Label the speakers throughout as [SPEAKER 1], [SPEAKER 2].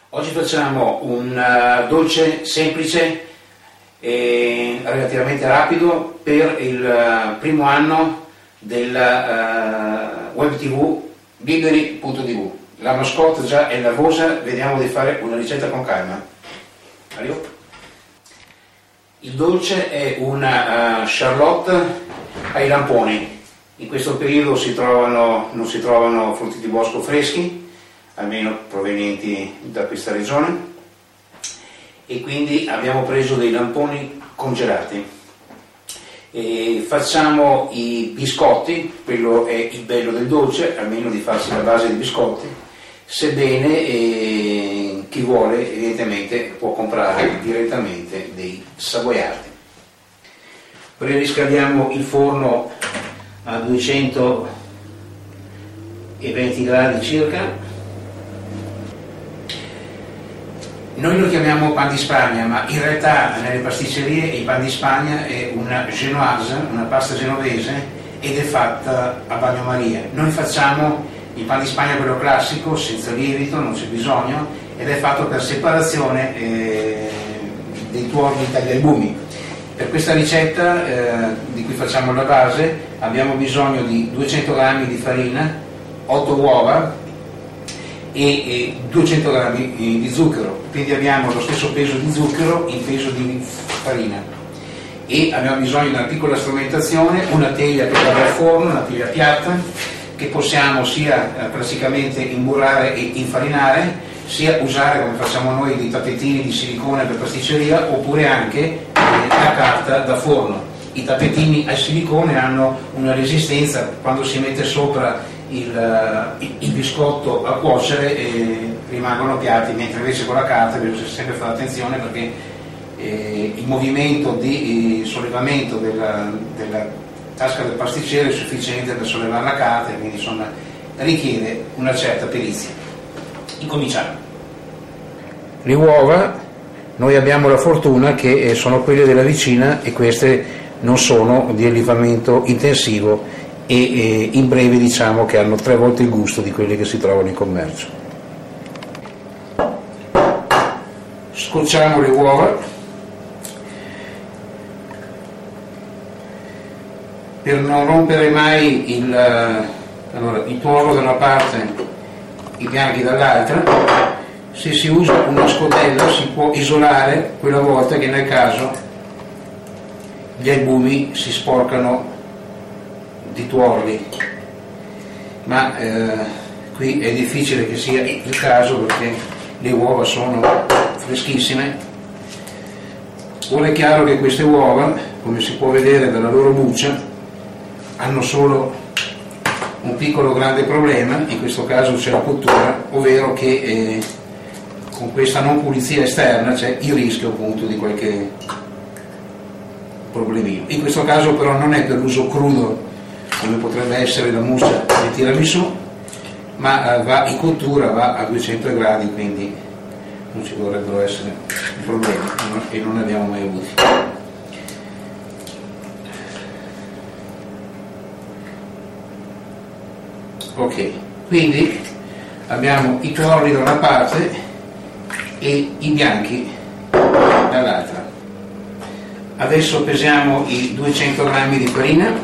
[SPEAKER 1] Oggi facciamo un dolce semplice e relativamente rapido per il primo anno del web tv Biberi.tv. La mascotte già è nervosa, vediamo di fare una ricetta con calma. Arrivo. Il dolce è una charlotte ai lamponi. In questo periodo non si trovano frutti di bosco freschi, almeno provenienti da questa regione, e quindi abbiamo preso dei lamponi congelati. E facciamo i biscotti, quello è il bello del dolce, almeno di farsi la base di biscotti, sebbene chi vuole evidentemente può comprare direttamente dei savoiardi. Preriscaldiamo il forno a 220 gradi circa. Noi lo chiamiamo pan di Spagna, ma in realtà nelle pasticcerie il pan di Spagna è una genoise, una pasta genovese, ed è fatta a bagnomaria. Noi facciamo il pan di Spagna, quello classico, senza lievito, non c'è bisogno, ed è fatto per separazione dei tuorli dagli albumi. Per questa ricetta di cui facciamo la base abbiamo bisogno di 200 g di farina, 8 uova e 200 g di zucchero, quindi abbiamo lo stesso peso di zucchero in peso di farina, e abbiamo bisogno di una piccola strumentazione, una teglia per dare al forno, una teglia piatta che possiamo sia classicamente imburrare e infarinare, sia usare, come facciamo noi, dei tappetini di silicone per pasticceria, oppure anche la carta da forno. I tappetini al silicone hanno una resistenza, quando si mette sopra il biscotto a cuocere rimangono piatti, mentre invece con la carta bisogna sempre fare attenzione, perché il movimento di sollevamento della tasca del pasticcere è sufficiente per sollevare la carta, e quindi insomma richiede una certa perizia. Incominciamo. Le uova, noi abbiamo la fortuna che sono quelle della vicina e queste non sono di allevamento intensivo, e in breve diciamo che hanno 3 volte il gusto di quelle che si trovano in commercio. Scocciamo le uova per non rompere mai il tuorlo da una parte, i bianchi dall'altra. Se si usa una scodella si può isolare quella volta che nel caso gli albumi si sporcano di tuorli, ma qui è difficile che sia il caso perché le uova sono freschissime. Ora è chiaro che queste uova, come si può vedere dalla loro buccia, hanno solo un piccolo grande problema, in questo caso c'è la cottura, ovvero che con questa non pulizia esterna c'è il rischio appunto di qualche problemino. In questo caso però non è per l'uso crudo come potrebbe essere la mousse di tiramisù, ma va in cottura, va a 200 gradi, quindi non ci dovrebbero essere problemi, e non ne abbiamo mai avuti. Ok, quindi abbiamo i tuorli da una parte e i bianchi dall'altra. Adesso pesiamo i 200 g di farina.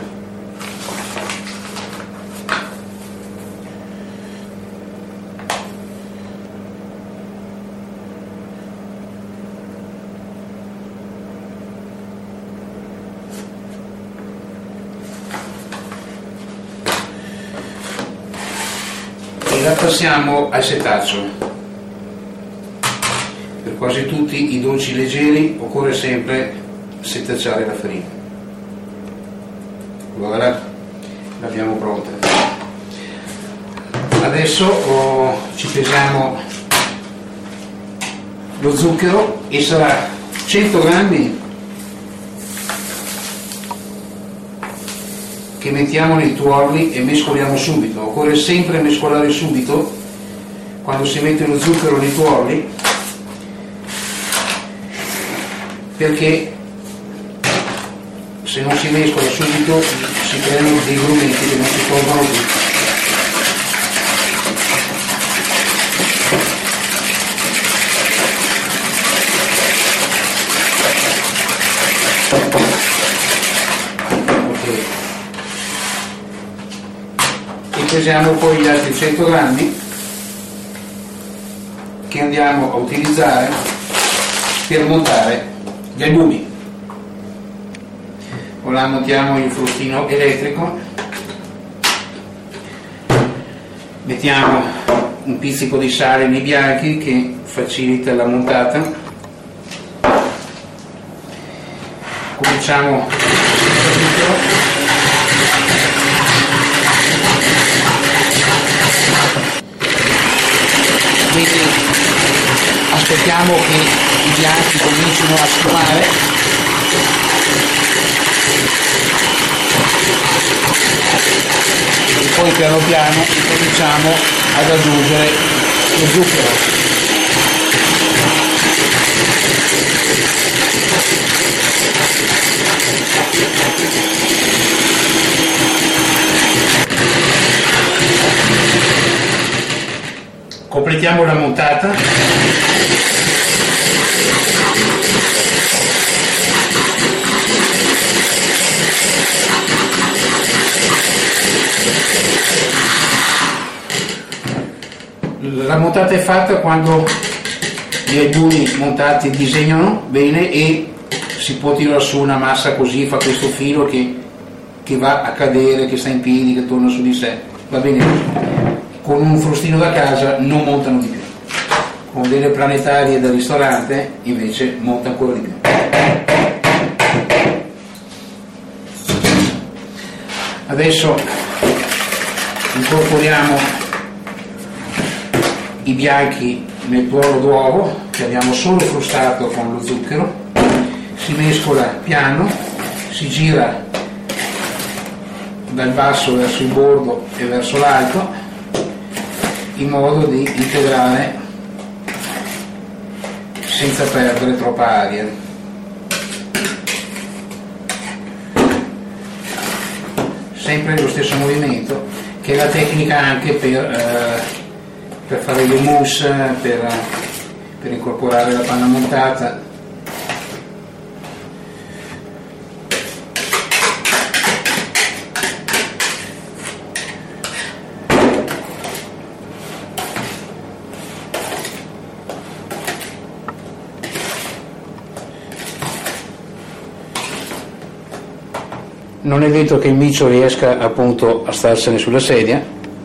[SPEAKER 1] La passiamo al setaccio. Per quasi tutti i dolci leggeri occorre sempre setacciare la farina. Voilà, l'abbiamo pronta. Adesso ci pesiamo lo zucchero, e sarà 100 grammi che mettiamo nei tuorli e mescoliamo subito. Occorre sempre mescolare subito quando si mette lo zucchero nei tuorli, perché se non si mescola subito si creano dei grumetti che non si tolgono più. pesiamo poi gli altri 100 grammi che andiamo a utilizzare per montare gli albumi. Ora montiamo il frustino elettrico, mettiamo un pizzico di sale nei bianchi che facilita la montata. Cominciamo quindi aspettiamo che i bianchi comincino a sfumare e poi piano piano cominciamo ad aggiungere lo zucchero. Completiamo la montata. La montata è fatta quando gli albumi montati disegnano bene e si può tirare su una massa così, fa questo filo che va a cadere, che sta in piedi, che torna su di sé, va bene così. Con un frustino da casa non montano di più, con delle planetarie da ristorante invece monta ancora di più. Adesso incorporiamo i bianchi nel tuorlo d'uovo che abbiamo solo frustato con lo zucchero, si mescola piano, si gira dal basso verso il bordo e verso l'alto in modo di integrare senza perdere troppa aria. Sempre lo stesso movimento, che è la tecnica anche per fare le mousse, per incorporare la panna montata. Non è detto che il micio riesca appunto a starsene sulla sedia.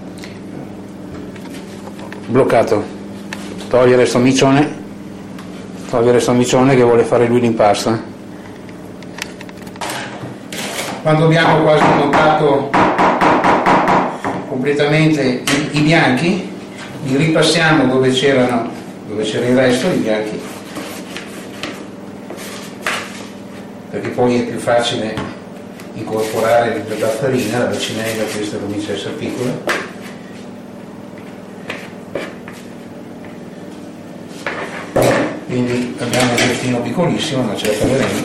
[SPEAKER 1] Bloccato. Togliere sto micione che vuole fare lui l'impasto. Quando abbiamo quasi montato completamente i bianchi, li ripassiamo dove c'era il resto, i bianchi, perché poi è più facile incorporare la farina, la bacinella, questa comincia a essere piccola. Quindi abbiamo un gestino piccolissimo, ma ce la caveremo.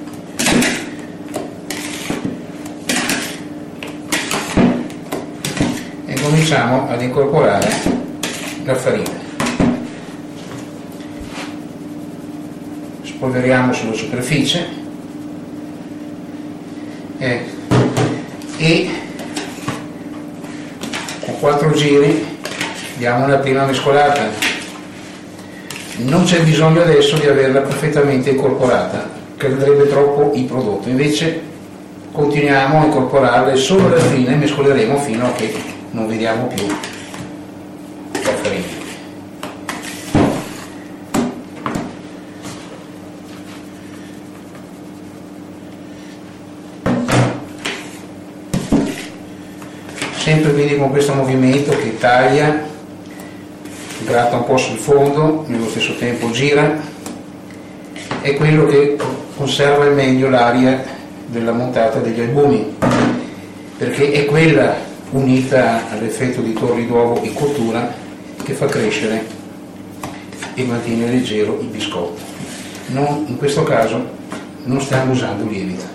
[SPEAKER 1] E cominciamo ad incorporare la farina. Spolveriamo sulla superficie e con 4 giri diamo una prima mescolata. Non c'è bisogno adesso di averla perfettamente incorporata, cadrebbe troppo il prodotto, invece continuiamo a incorporarla e solo alla fine mescoleremo fino a che non vediamo più la farina. Sempre quindi con questo movimento che taglia, gratta un po' sul fondo, nello stesso tempo gira, è quello che conserva al meglio l'aria della montata degli albumi, perché è quella unita all'effetto di torri d'uovo in cottura che fa crescere e mantiene leggero il biscotto. In questo caso non stiamo usando lievito.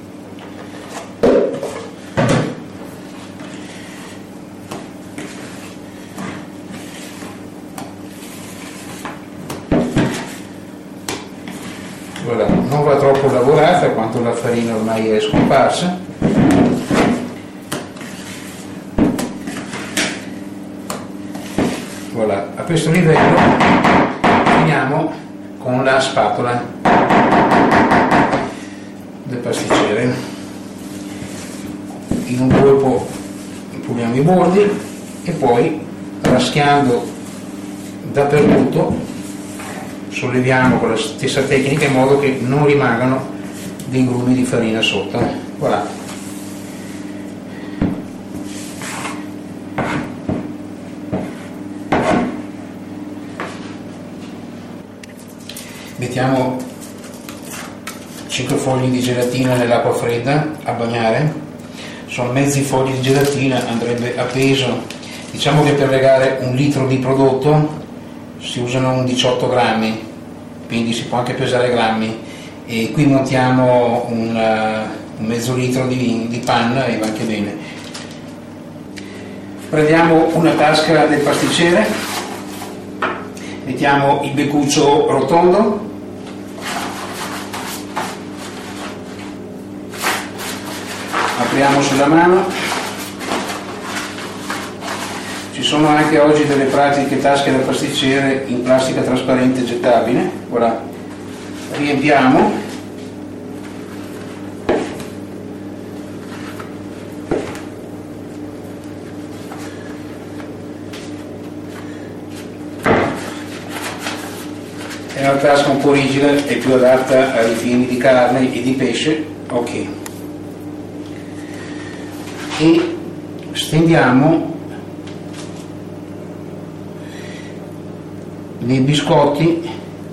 [SPEAKER 1] Voilà, non va troppo lavorata quanto la farina ormai è scomparsa. Voilà. A questo livello finiamo con la spatola del pasticcere. In un colpo puliamo i bordi e poi raschiando dappertutto solleviamo con la stessa tecnica in modo che non rimangano dei grumi di farina sotto. Voilà. Mettiamo 5 fogli di gelatina nell'acqua fredda a bagnare. Sono mezzi fogli di gelatina, andrebbe a peso. Diciamo che per legare 1 litro di prodotto si usano 18 grammi, quindi si può anche pesare grammi. E qui montiamo un mezzo litro di panna e va anche bene. Prendiamo una tasca del pasticcere, mettiamo il beccuccio rotondo, apriamo sulla mano. Ci sono anche oggi delle pratiche tasche da pasticcere in plastica trasparente gettabile. Voilà. Riempiamo. È una tasca un po' rigida, è più adatta ai ripieni di carne e di pesce. Ok. E stendiamo dei biscotti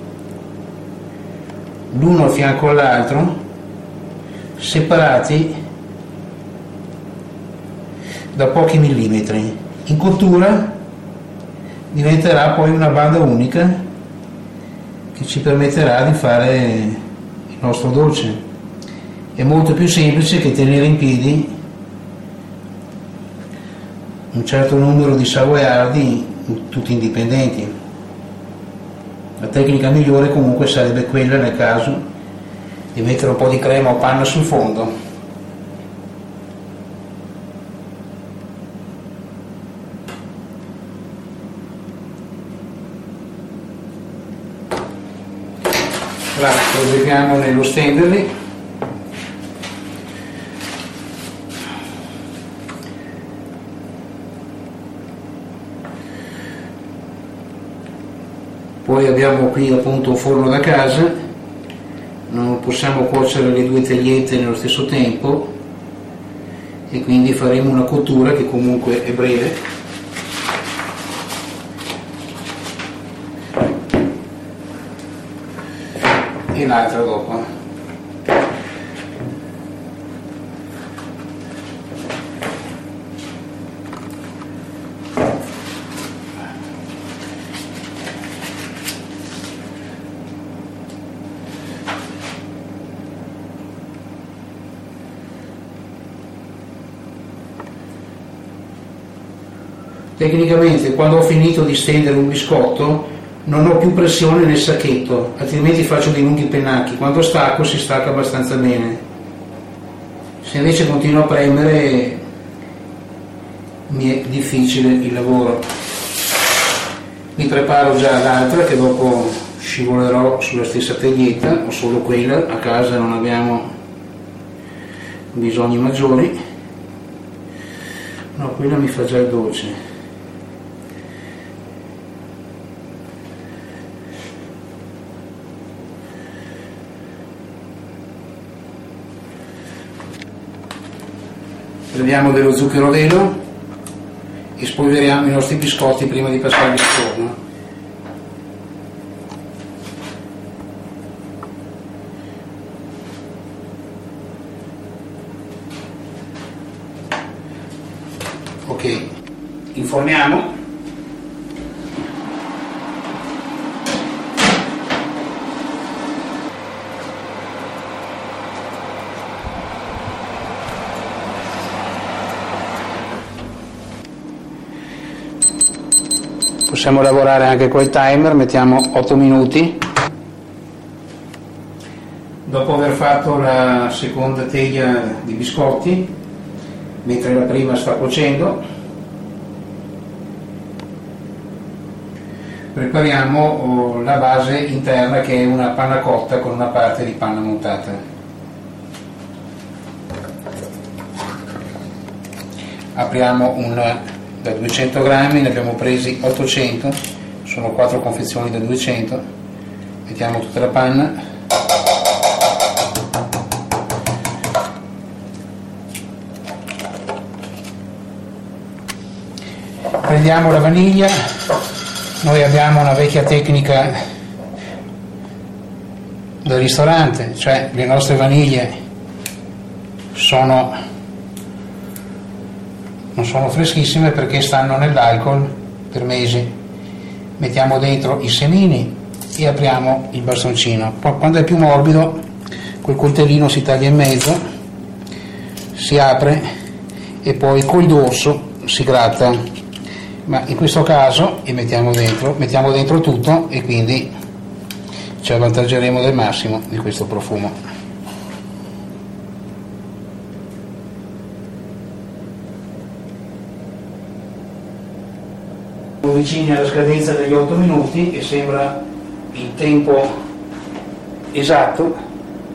[SPEAKER 1] l'uno a fianco all'altro, separati da pochi millimetri. In cottura diventerà poi una banda unica che ci permetterà di fare il nostro dolce. È molto più semplice che tenere in piedi un certo numero di savoiardi tutti indipendenti. La tecnica migliore comunque sarebbe quella, nel caso, di mettere un po' di crema o panna sul fondo. Proseguiamo nello stenderli. Poi abbiamo qui appunto un forno da casa, non possiamo cuocere le 2 tagliette nello stesso tempo e quindi faremo una cottura che comunque è breve. E l'altra dopo. Tecnicamente, quando ho finito di stendere un biscotto, non ho più pressione nel sacchetto, altrimenti faccio dei lunghi pennacchi. Quando stacco si stacca abbastanza bene. Se invece continuo a premere mi è difficile il lavoro. Mi preparo già l'altra che dopo scivolerò sulla stessa taglietta, o solo quella, a casa non abbiamo bisogni maggiori. No, quella mi fa già il dolce. Prendiamo dello zucchero a velo e spolveriamo i nostri biscotti prima di passarli al forno. Ok, inforniamo. Possiamo lavorare anche col timer, mettiamo 8 minuti. Dopo aver fatto la seconda teglia di biscotti, mentre la prima sta cuocendo, prepariamo la base interna, che è una panna cotta con una parte di panna montata. Apriamo da 200 grammi, ne abbiamo presi 800, sono 4 confezioni da 200, mettiamo tutta la panna. Prendiamo la vaniglia, noi abbiamo una vecchia tecnica da ristorante, cioè le nostre vaniglie non sono freschissime perché stanno nell'alcol per mesi. Mettiamo dentro i semini e apriamo il bastoncino. Poi, quando è più morbido, col coltellino si taglia in mezzo, si apre e poi col dorso si gratta. Ma in questo caso mettiamo dentro tutto e quindi ci avvantaggeremo del massimo di questo profumo. Siamo vicini alla scadenza degli 8 minuti e sembra il tempo esatto.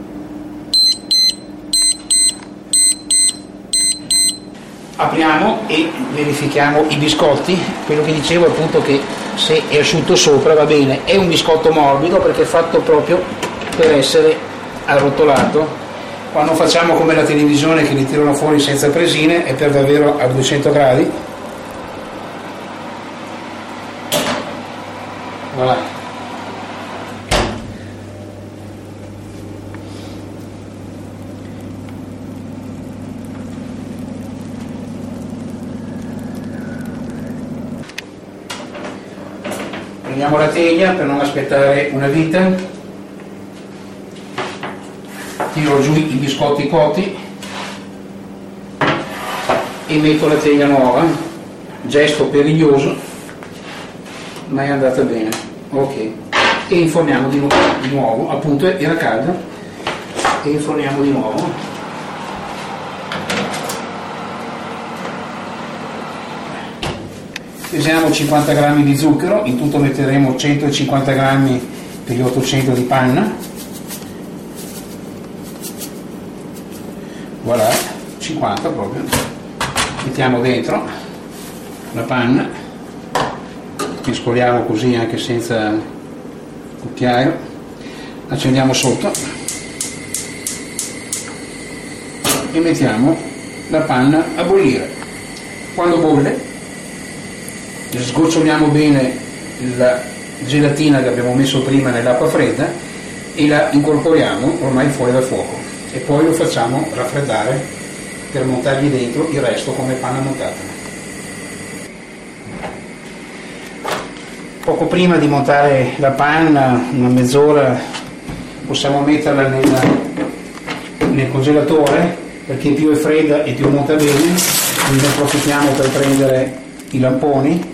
[SPEAKER 1] Apriamo e verifichiamo i biscotti. Quello che dicevo è appunto che se è asciutto sopra va bene, è un biscotto morbido perché è fatto proprio per essere arrotolato. Quando facciamo come la televisione che li tirano fuori senza presine è per davvero a 200 gradi. Voilà. Prendiamo la teglia per non aspettare una vita, tiro giù i biscotti cotti e metto la teglia nuova, gesto periglioso ma è andata bene, ok, e inforniamo di nuovo, appunto era calda, e inforniamo di nuovo. Pesiamo 50 grammi di zucchero, in tutto metteremo 150 grammi per gli 800 di panna. Voilà, 50 proprio. Mettiamo dentro la panna, mescoliamo così anche senza cucchiaio, accendiamo sotto e mettiamo la panna a bollire. Quando bolle sgoccioliamo bene la gelatina che abbiamo messo prima nell'acqua fredda e la incorporiamo ormai fuori dal fuoco e poi lo facciamo raffreddare per montargli dentro il resto come panna montata. Poco prima di montare la panna, una mezz'ora, possiamo metterla nel congelatore perché più è fredda e più monta bene, quindi ne approfittiamo per prendere i lamponi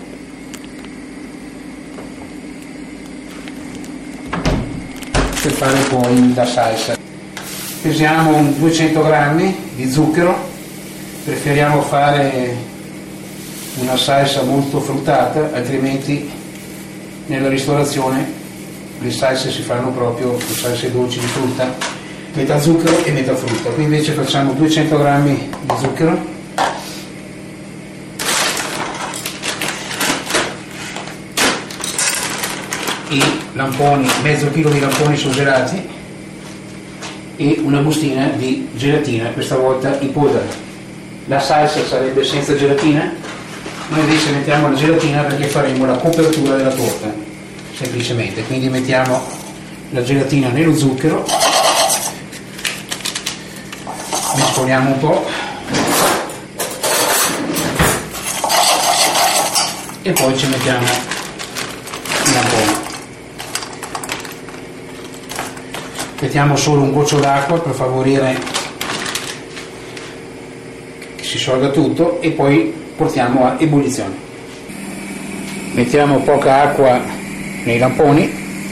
[SPEAKER 1] per fare poi la salsa. Pesiamo 200 grammi di zucchero, preferiamo fare una salsa molto fruttata, altrimenti nella ristorazione le salse si fanno proprio le salse dolci di frutta, metà zucchero e metà frutta. Qui invece facciamo 200 grammi di zucchero, i lamponi, mezzo chilo di lamponi surgelati e una bustina di gelatina, questa volta in polvere. La salsa sarebbe senza gelatina, noi invece mettiamo la gelatina perché faremo la copertura della torta, semplicemente. Quindi mettiamo la gelatina nello zucchero, mescoliamo un po' e poi ci mettiamo il lampone. Mettiamo solo un goccio d'acqua per favorire che si sciolga tutto e poi portiamo a ebollizione. Mettiamo poca acqua nei lamponi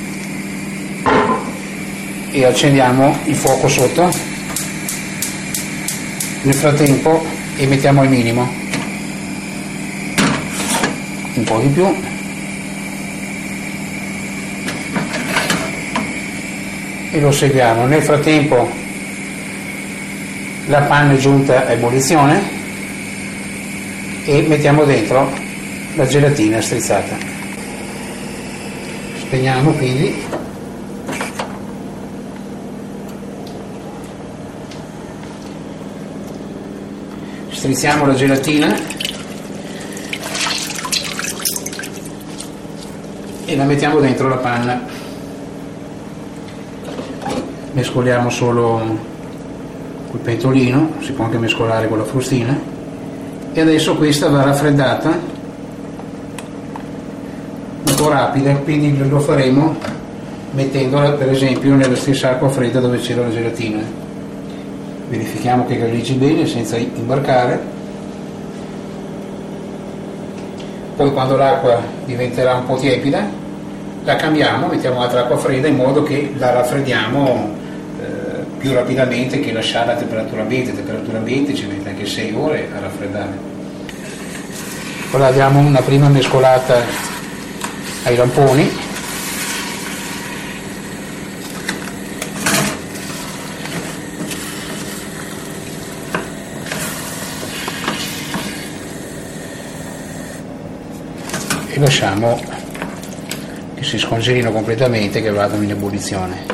[SPEAKER 1] e accendiamo il fuoco sotto. Nel frattempo mettiamo al minimo, un po' di più, e lo seguiamo. Nel frattempo la panna è giunta a ebollizione e mettiamo dentro la gelatina strizzata. Spegniamo quindi. Strizziamo la gelatina e la mettiamo dentro la panna. Mescoliamo solo col pentolino, si può anche mescolare con la frustina, e adesso questa va raffreddata un po' rapida, quindi lo faremo mettendola per esempio nella stessa acqua fredda dove c'era la gelatina. Verifichiamo che galleggi bene senza imbarcare. Poi quando l'acqua diventerà un po' tiepida la cambiamo, mettiamo altra acqua fredda in modo che la raffreddiamo più rapidamente che lasciarla a temperatura ambiente ci mette anche 6 ore a raffreddare. Ora diamo una prima mescolata ai lamponi. E lasciamo che si scongelino completamente, che vadano in ebollizione.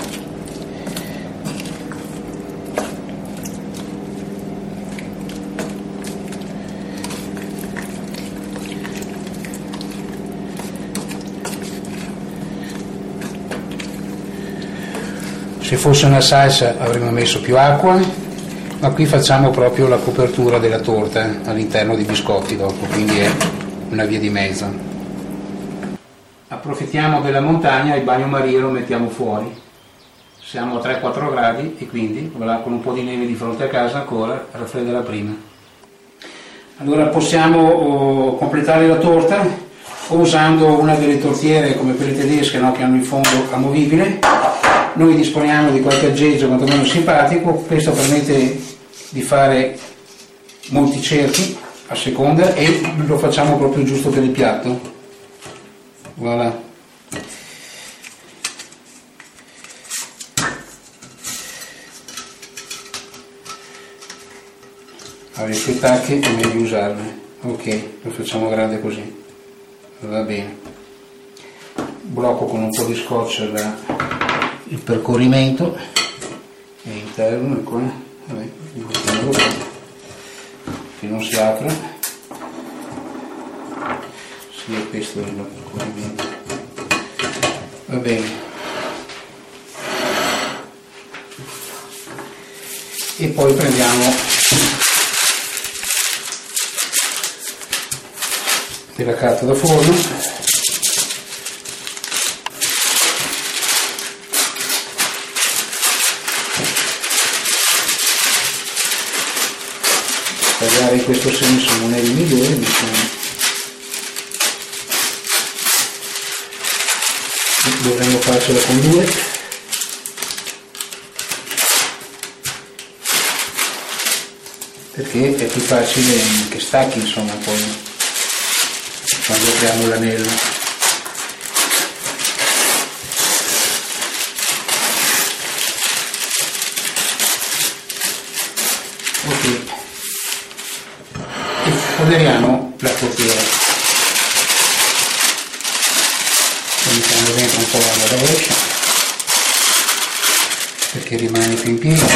[SPEAKER 1] Se fosse una salsa avremmo messo più acqua, ma qui facciamo proprio la copertura della torta all'interno dei biscotti dopo, quindi è una via di mezzo. Approfittiamo della montagna, il bagnomaria lo mettiamo fuori, siamo a 3-4 gradi e quindi con un po' di neve di fronte a casa ancora raffredderà prima. Allora possiamo completare la torta o usando una delle tortiere come quelle tedesche, no, che hanno il fondo amovibile. Noi disponiamo di qualche aggeggio quantomeno simpatico, questo permette di fare molti cerchi a seconda e lo facciamo proprio giusto per il piatto. Voilà. Avere più tacche è meglio usarle. Ok, lo facciamo grande così. Va bene. Blocco con un po' di scotch il percorrimento è interno, ecco, vabbè, che non si apra. Sì, questo è il percorrimento. Va bene. E poi prendiamo della carta da forno. Tagliare in questo senso non è il migliore, diciamo. Dovremmo farcela con 2, perché è più facile che stacchi, insomma, poi quando apriamo l'anello. Ok, e foderiamo la tortiera. Mettiamo dentro un po' alla rovescia perché rimane più in piedi.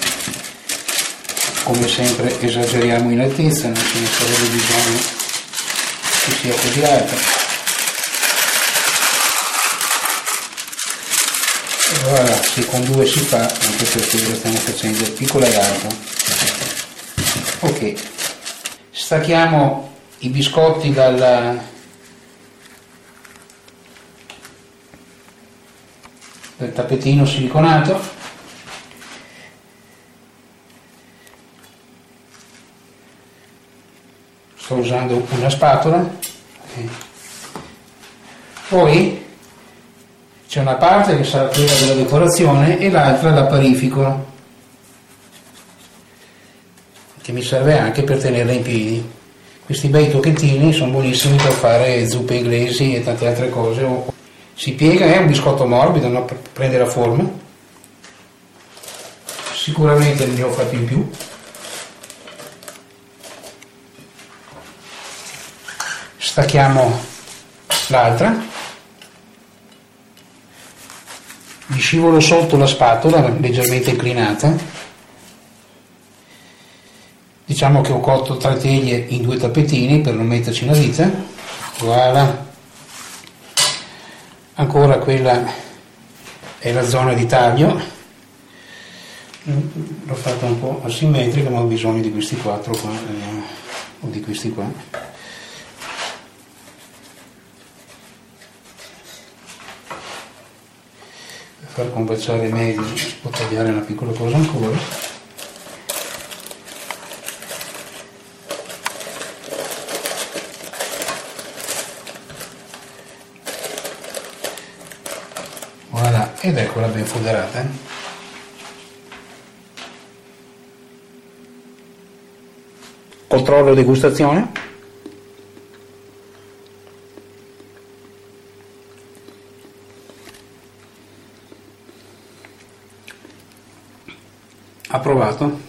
[SPEAKER 1] Come sempre esageriamo in altezza, non ce ne sarebbe bisogno che sia così alta. Voilà, se con 2 si fa, anche perché lo stiamo facendo piccola e alta. Ok, stacchiamo i biscotti dal tappetino siliconato. Sto usando una spatola. Okay. Poi c'è una parte che sarà quella della decorazione e l'altra da parifico, che mi serve anche per tenerla in piedi. Questi bei tocchettini sono buonissimi per fare zuppe inglesi e tante altre cose. Si piega, è un biscotto morbido, no? Per prendere la forma, sicuramente ne ho fatti in più. Stacchiamo l'altra, gli scivolo sotto la spatola leggermente inclinata. Diciamo che ho cotto 3 teglie in 2 tappetini per non metterci una vita. Voilà. Ancora quella è la zona di taglio, l'ho fatta un po' asimmetrica, ma ho bisogno di questi 4 qua, o di questi qua. Per far combaciare meglio si può tagliare una piccola cosa ancora. Voilà, ed eccola ben foderata. Controllo degustazione. Approvato.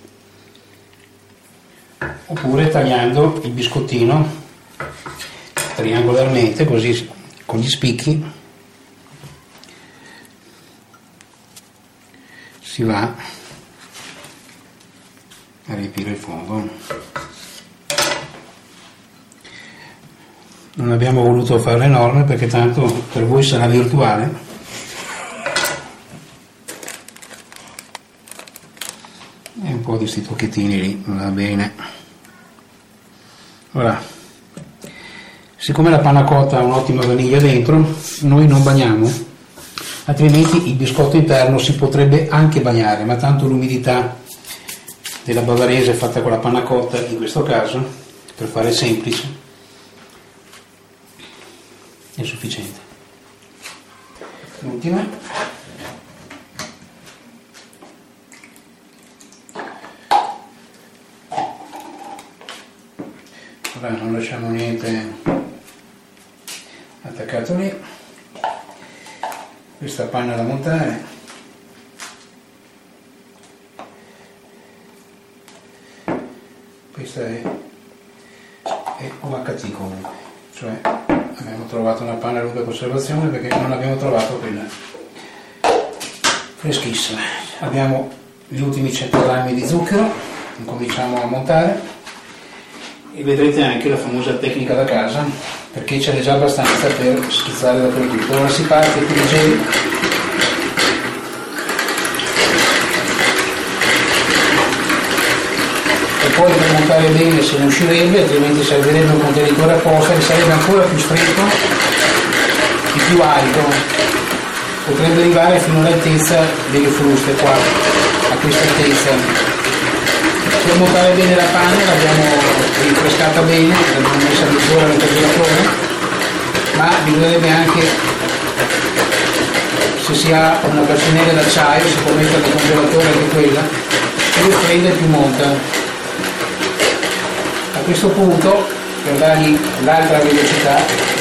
[SPEAKER 1] Oppure tagliando il biscottino triangolarmente, così con gli spicchi si va a riempire il fondo. Non abbiamo voluto farla enorme perché tanto per voi sarà virtuale. E un po' di sti tocchettini lì, va bene. Ora, siccome la panna cotta ha un'ottima vaniglia dentro, noi non bagniamo, altrimenti il biscotto interno si potrebbe anche bagnare, ma tanto l'umidità della bavarese fatta con la panna cotta, in questo caso, per fare semplice, è sufficiente. L'ultima. Ora non lasciamo niente attaccato lì. Questa panna da montare, questa è UHT comunque, cioè abbiamo trovato una panna a lunga conservazione perché non abbiamo trovato quella freschissima. Abbiamo gli ultimi 100 grammi di zucchero, incominciamo a montare e vedrete anche la famosa tecnica da casa, perché ce n'è già abbastanza per schizzare dappertutto. Ora si parte più leggeri, e poi per montare bene se ne uscirebbe, altrimenti servirebbe un contenitore apposta che sarebbe ancora più stretto e più alto, potrebbe arrivare fino all'altezza delle fruste qua, a questa altezza. Per montare bene la panna l'abbiamo rinfrescata bene, l'abbiamo messa addirittura nel congelatore, ma bisognerebbe anche, se si ha una bacinella d'acciaio, si può mettere nel congelatore anche quella, più prende più monta. A questo punto, per dargli l'alta velocità,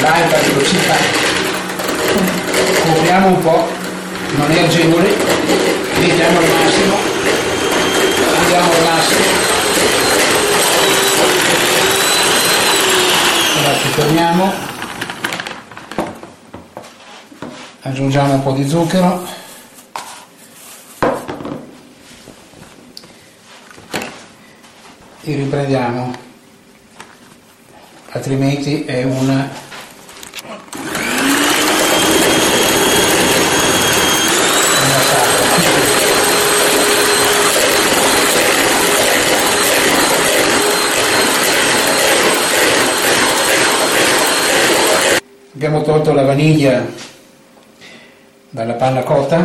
[SPEAKER 1] copriamo un po', non è agevole, mettiamo al massimo. Andiamo al massimo, ora ci fermiamo, aggiungiamo un po' di zucchero e riprendiamo, altrimenti è una Abbiamo tolto la vaniglia dalla panna cotta,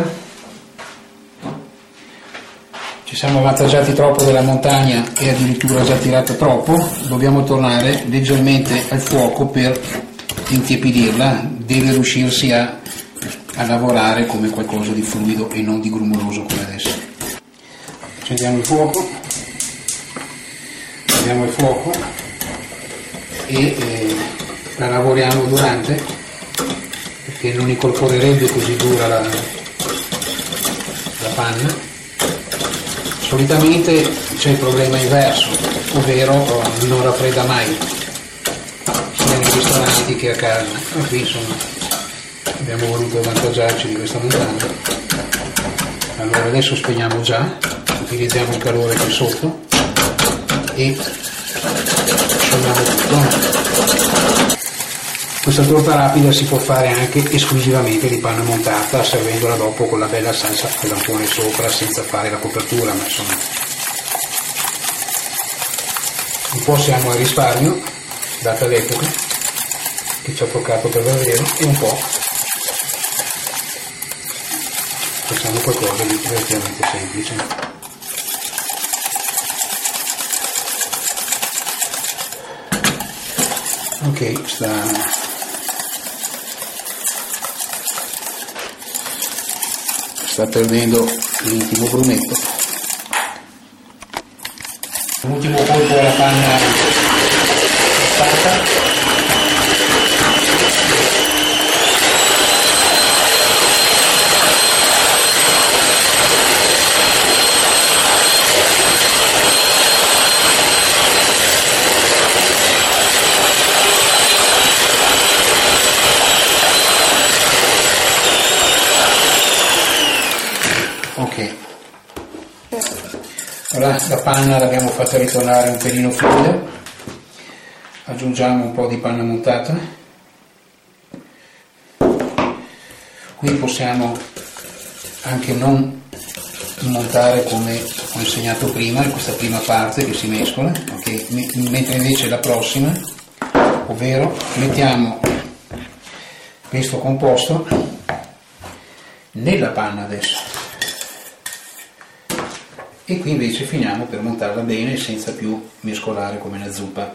[SPEAKER 1] ci siamo avvantaggiati troppo della montagna e addirittura già tirato troppo, dobbiamo tornare leggermente al fuoco per intiepidirla, deve riuscirsi a lavorare come qualcosa di fluido e non di grumoloso come adesso. Accendiamo il fuoco, abbiamo il fuoco e la lavoriamo durante, perché non incorporerebbe così dura la panna. Solitamente c'è il problema inverso, ovvero non raffredda mai, sia nei ristoranti che a casa. Ma qui insomma abbiamo voluto avvantaggiarci di questa montagna. Allora adesso spegniamo già, utilizziamo il calore qui sotto e sciogliamo tutto. Questa torta rapida si può fare anche esclusivamente di panna montata, servendola dopo con la bella salsa al lampone sopra, senza fare la copertura, ma insomma un po' siamo a risparmio, data l'epoca che ci ha toccato per davvero, e un po' facciamo qualcosa di relativamente semplice. Ok, sta perdendo l'intimo grumetto. L'ultimo colpo alla panna fatta. Ok, ora la panna l'abbiamo fatta ritornare un pelino fluida, aggiungiamo un po' di panna montata. Qui possiamo anche non montare come ho insegnato prima, in questa prima parte che si mescola, okay? Mentre invece la prossima, ovvero mettiamo questo composto nella panna adesso. E qui invece finiamo per montarla bene senza più mescolare come una zuppa.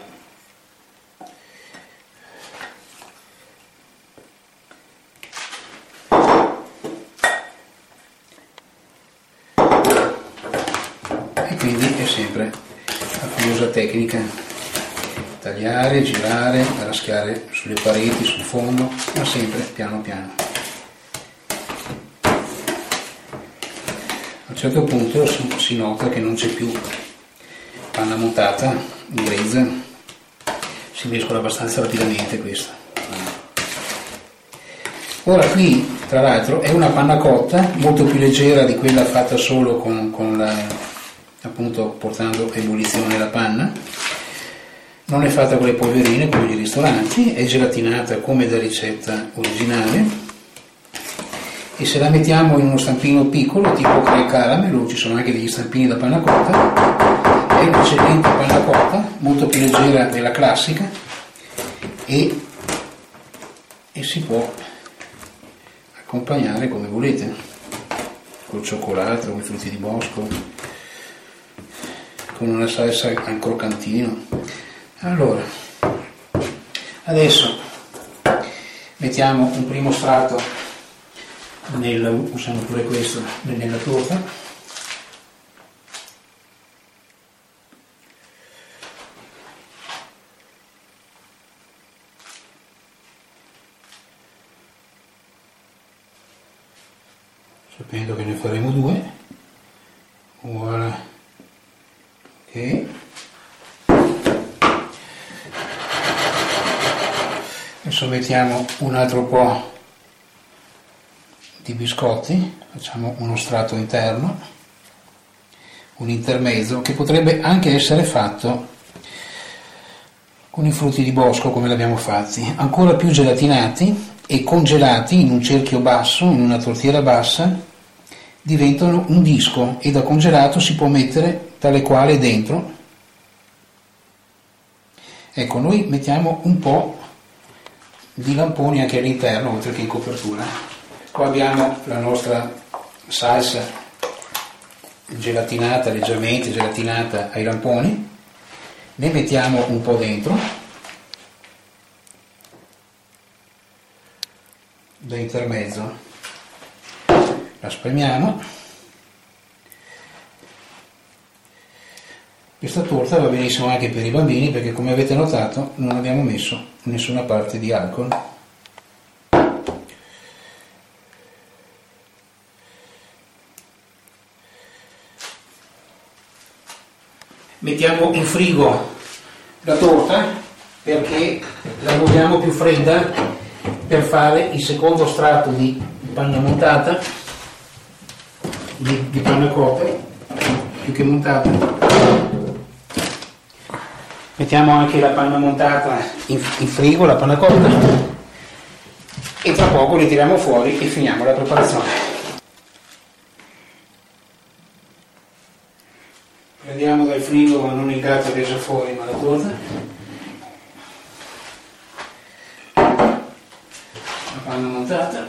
[SPEAKER 1] E quindi è sempre la famosa tecnica: tagliare, girare, raschiare sulle pareti, sul fondo, ma sempre piano piano. A un certo punto si nota che non c'è più panna montata, grezza, si mescola abbastanza rapidamente questa. Ora qui tra l'altro è una panna cotta molto più leggera di quella fatta solo con la, appunto portando a ebollizione la panna, non è fatta con le polverine come nei ristoranti, è gelatinata come da ricetta originale. E se la mettiamo in uno stampino piccolo tipo Craig Caramel, ci sono anche degli stampini da panna cotta, è un'eccellente panna cotta, molto più leggera della classica, e si può accompagnare come volete, col cioccolato, con i frutti di bosco, con una salsa al croccantino. Allora, adesso mettiamo un primo strato, usiamo pure questo nella torta, sapendo che ne faremo due. Voilà. Ok, adesso mettiamo un altro po' di biscotti, facciamo uno strato interno, un intermezzo che potrebbe anche essere fatto con i frutti di bosco come l'abbiamo fatti, ancora più gelatinati e congelati in un cerchio basso, in una tortiera bassa, diventano un disco e da congelato si può mettere tale quale dentro. Ecco, noi mettiamo un po' di lamponi anche all'interno oltre che in copertura. Qua abbiamo la nostra salsa gelatinata, leggermente gelatinata ai lamponi, ne mettiamo un po' dentro, da intermezzo, la spalmiamo. Questa torta va benissimo anche per i bambini perché, come avete notato, non abbiamo messo nessuna parte di alcol. Mettiamo in frigo la torta perché la vogliamo più fredda per fare il secondo strato di panna montata, di panna cotta, più che montata. Mettiamo anche la panna montata in frigo, la panna cotta, e tra poco li tiriamo fuori e finiamo la preparazione. Prendiamo dal frigo non il gatto che è già fuori, ma la torta. La panna montata.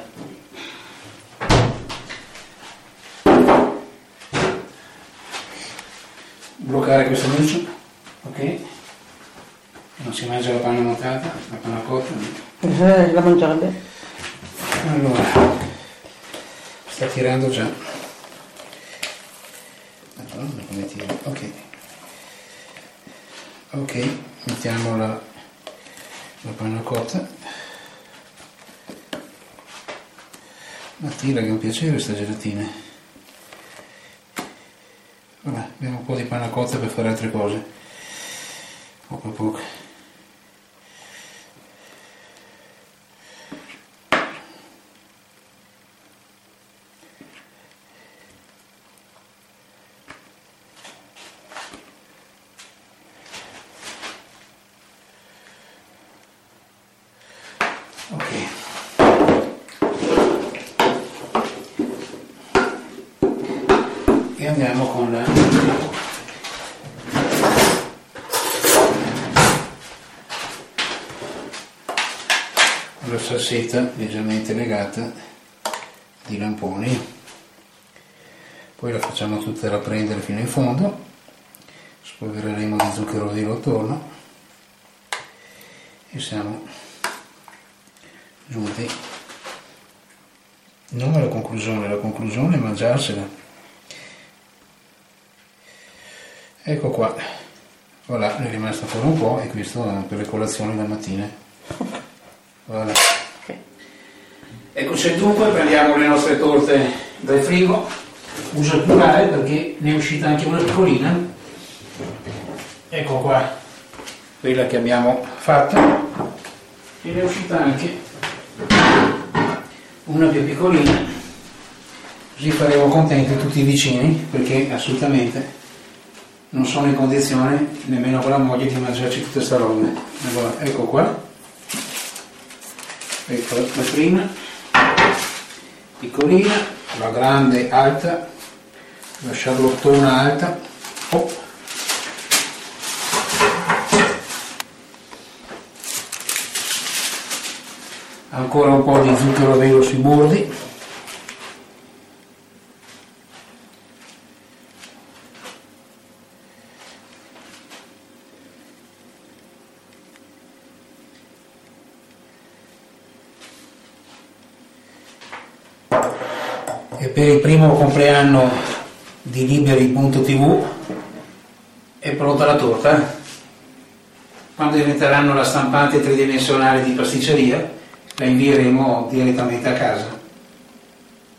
[SPEAKER 1] Bloccare questo micio, ok? Non si mangia la panna montata, la panna cotta.
[SPEAKER 2] La mangerebbe.
[SPEAKER 1] Allora, sta tirando già. Come tira? Ok, mettiamo la panna cotta. Ma tira, che è un piacere sta gelatina. Vabbè, abbiamo un po' di panna cotta per fare altre cose, poco a poco. Ok. E andiamo con la salsetta leggermente legata di lamponi. Poi la facciamo tutta rapprendere fino in fondo, spolvereremo di zucchero a velo attorno e siamo giunti non alla conclusione, la conclusione è mangiarsela. Ecco qua, voilà, è rimasto ancora un po' e questo per le colazioni la mattina. Voilà. Eccoci dunque, prendiamo le nostre torte dal frigo, uso il plurale perché ne è uscita anche una piccolina. Ecco qua quella che abbiamo fatto e ne è uscita anche una più piccolina, così faremo contenti tutti i vicini perché assolutamente non sono in condizione nemmeno con la moglie di mangiarci tutta sta roba. Allora, ecco qua, ecco la prima piccolina, la grande alta, la charlottona alta. Oh. Ancora un po' di zucchero a velo sui bordi. E per il primo compleanno di Liberi.tv è pronta la torta. Quando diventeranno la stampante tridimensionale di pasticceria la invieremo direttamente a casa.